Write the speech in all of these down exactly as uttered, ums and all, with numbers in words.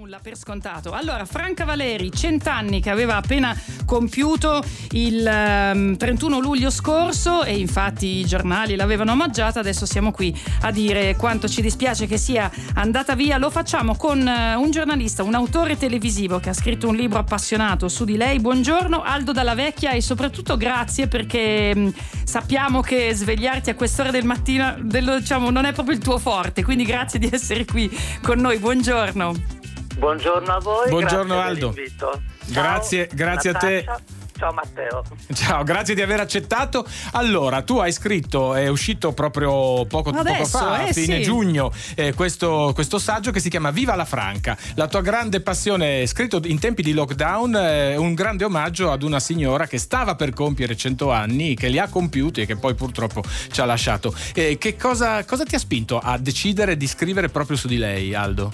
nulla per scontato. Allora, Franca Valeri, cent'anni, che aveva appena compiuto il um, trentuno luglio scorso, e infatti i giornali l'avevano omaggiata. Adesso siamo qui a dire quanto ci dispiace che sia andata via. Lo facciamo con uh, un giornalista, un autore televisivo che ha scritto un libro appassionato su di lei. Buongiorno Aldo Dalla Vecchia, e soprattutto grazie, perché mh, sappiamo che svegliarti a quest'ora del mattino dello, diciamo, non è proprio il tuo forte, quindi grazie di essere qui con noi. Buongiorno. Buongiorno a voi. Buongiorno grazie Aldo. dell'invito. Grazie, Ciao, grazie Natascia. a te. Ciao Matteo. Ciao, grazie di aver accettato. Allora, tu hai scritto, è uscito proprio poco, Adesso, poco fa, a eh, fine sì. giugno, eh, questo, questo saggio che si chiama Viva la Franca. La tua grande passione, scritto in tempi di lockdown, eh, un grande omaggio ad una signora che stava per compiere cento anni, che li ha compiuti e che poi purtroppo ci ha lasciato. Eh, che cosa, cosa ti ha spinto a decidere di scrivere proprio su di lei, Aldo?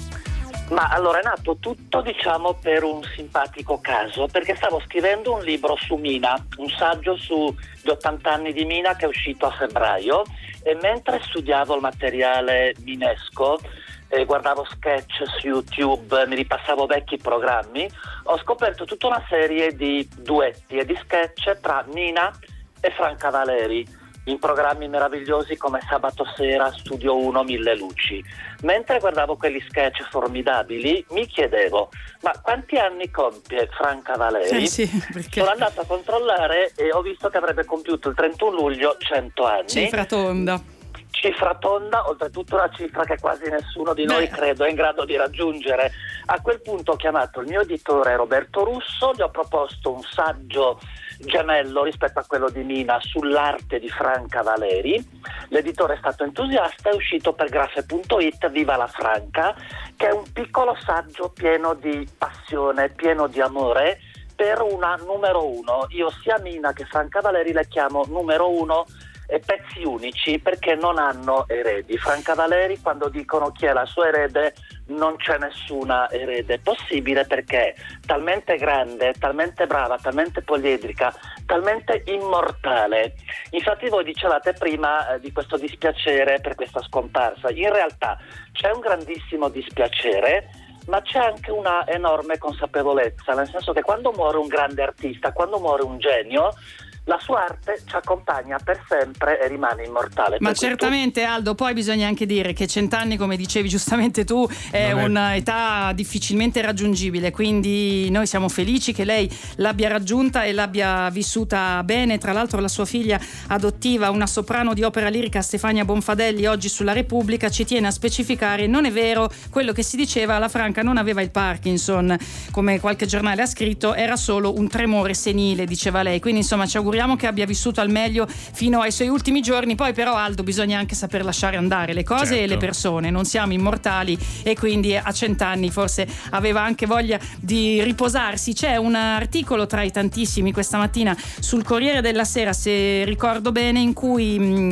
Ma allora è nato tutto, diciamo, per un simpatico caso, perché stavo scrivendo un libro su Mina, un saggio sugli ottanta anni di Mina che è uscito a febbraio, e mentre studiavo il materiale minesco, eh, guardavo sketch su YouTube, mi ripassavo vecchi programmi, ho scoperto tutta una serie di duetti e di sketch tra Mina e Franca Valeri, in programmi meravigliosi come Sabato Sera, Studio uno, Mille Luci. Mentre guardavo quegli sketch formidabili, mi chiedevo: ma quanti anni compie Franca Valeri? Eh sì, perché... Sono andato a controllare e ho visto che avrebbe compiuto il trentuno luglio cento anni. Cifra tonda. Cifra tonda, oltretutto una cifra che quasi nessuno di noi Beh. credo è in grado di raggiungere. A quel punto ho chiamato il mio editore Roberto Russo, gli ho proposto un saggio gemello rispetto a quello di Mina sull'arte di Franca Valeri. L'editore è stato entusiasta, è uscito per Graffe punto it Viva la Franca, che è un piccolo saggio pieno di passione, pieno di amore per una numero uno. Io sia Mina che Franca Valeri le chiamo numero uno e pezzi unici, perché non hanno eredi. Franca Valeri, quando dicono chi è la sua erede, non c'è nessuna erede possibile, perché è talmente grande, talmente brava, talmente poliedrica, talmente immortale. Infatti voi dicevate prima eh, di questo dispiacere per questa scomparsa. In realtà c'è un grandissimo dispiacere, ma c'è anche una enorme consapevolezza, nel senso che quando muore un grande artista, quando muore un genio, la sua arte ci accompagna per sempre e rimane immortale. Ma per certamente, tu... Aldo, poi bisogna anche dire che cent'anni, come dicevi giustamente tu, è, è un'età difficilmente raggiungibile, quindi noi siamo felici che lei l'abbia raggiunta e l'abbia vissuta bene. Tra l'altro la sua figlia adottiva, una soprano di opera lirica, Stefania Bonfadelli, oggi sulla Repubblica ci tiene a specificare: non è vero quello che si diceva, la Franca non aveva il Parkinson, come qualche giornale ha scritto, era solo un tremore senile, diceva lei. Quindi insomma ci auguriamo che abbia vissuto al meglio fino ai suoi ultimi giorni. Poi però, Aldo, bisogna anche saper lasciare andare le cose, certo, e le persone, non siamo immortali, e quindi a cent'anni forse aveva anche voglia di riposarsi. C'è un articolo tra i tantissimi questa mattina sul Corriere della Sera, se ricordo bene, in cui mh,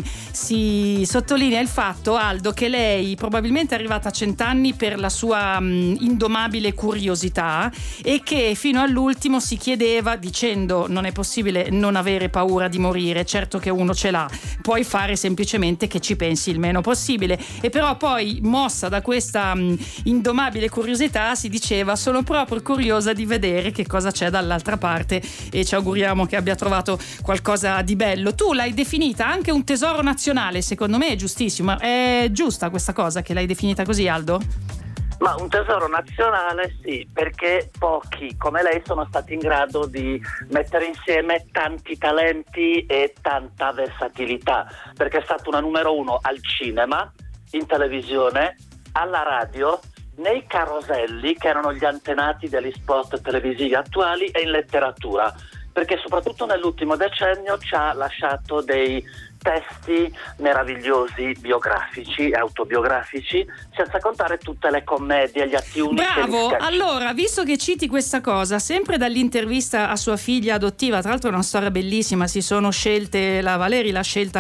si sottolinea il fatto, Aldo, che lei probabilmente è arrivata a cent'anni per la sua mh, indomabile curiosità, e che fino all'ultimo si chiedeva, dicendo: non è possibile non avere paura di morire, certo che uno ce l'ha, puoi fare semplicemente che ci pensi il meno possibile. E però poi, mossa da questa mh, indomabile curiosità, si diceva: sono proprio curiosa di vedere che cosa c'è dall'altra parte, e ci auguriamo che abbia trovato qualcosa di bello. Tu l'hai definita anche un tesoro nazionale, secondo me è giustissimo. È giusta questa cosa che l'hai definita così, Aldo? Ma un tesoro nazionale sì, perché pochi come lei sono stati in grado di mettere insieme tanti talenti e tanta versatilità, perché è stata una numero uno al cinema, in televisione, alla radio, nei caroselli, che erano gli antenati degli spot televisivi attuali, e in letteratura, perché soprattutto nell'ultimo decennio ci ha lasciato dei testi meravigliosi, biografici, autobiografici, senza contare tutte le commedie, gli atti unici. Bravo, allora, visto che citi questa cosa, sempre dall'intervista a sua figlia adottiva, tra l'altro è una storia bellissima, si sono scelte, la Valeri l'ha scelta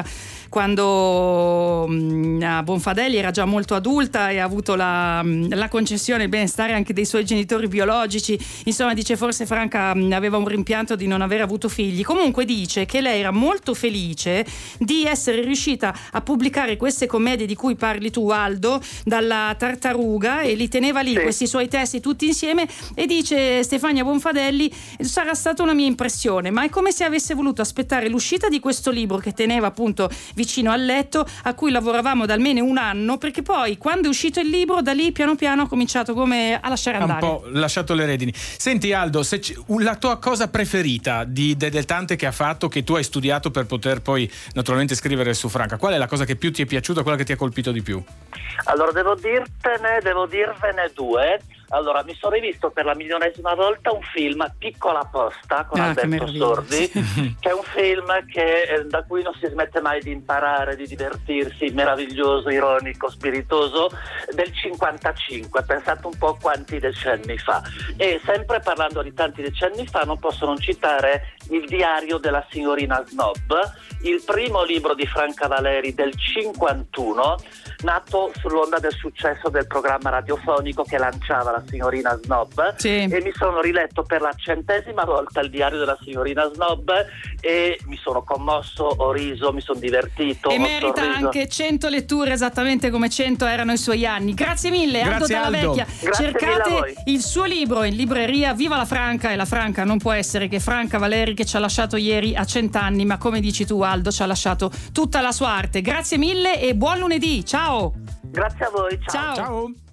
quando mh, Bonfadelli era già molto adulta e ha avuto la, la concessione, il benestare anche dei suoi genitori biologici. Insomma, dice forse Franca mh, aveva un rimpianto di non aver avuto figli. Comunque dice che lei era molto felice di essere riuscita a pubblicare queste commedie di cui parli tu, Aldo, dalla Tartaruga, e li teneva lì, sì, questi suoi testi tutti insieme, e dice Stefania Bonfadelli: sarà stata una mia impressione, ma è come se avesse voluto aspettare l'uscita di questo libro che teneva appunto vicino al letto, a cui lavoravamo da almeno un anno, perché poi quando è uscito il libro, da lì piano piano ha cominciato come a lasciare andare. Un po' lasciato le redini. Senti Aldo, se c- la tua cosa preferita di de- del tante che ha fatto, che tu hai studiato per poter poi naturalmente scrivere su Franca, qual è la cosa che più ti è piaciuta, quella che ti ha colpito di più? Allora devo dirtene, devo dirvene due. Allora, mi sono rivisto per la milionesima volta un film, Piccola Posta, con ah, Alberto Sordi, che è un film che, eh, da cui non si smette mai di imparare, di divertirsi, meraviglioso, ironico, spiritoso, del cinquantacinque, pensate un po' quanti decenni fa. E sempre parlando di tanti decenni fa, non posso non citare Il diario della signorina Snob, il primo libro di Franca Valeri del cinquantuno, nato sull'onda del successo del programma radiofonico che lanciava la signorina Snob, sì, e mi sono riletto per la centesima volta il diario della signorina Snob e mi sono commosso, ho riso, mi sono divertito, e ho merita sorriso. Anche cento letture, esattamente come cento erano i suoi anni. Grazie mille Aldo Grazie, Dalla Aldo. Vecchia. Grazie cercate il suo libro in libreria. Viva la Franca, e la Franca non può essere che Franca Valeri, che ci ha lasciato ieri a cent'anni, ma come dici tu Aldo, ci ha lasciato tutta la sua arte. Grazie mille e buon lunedì, ciao. Grazie a voi, ciao. Ciao. Ciao.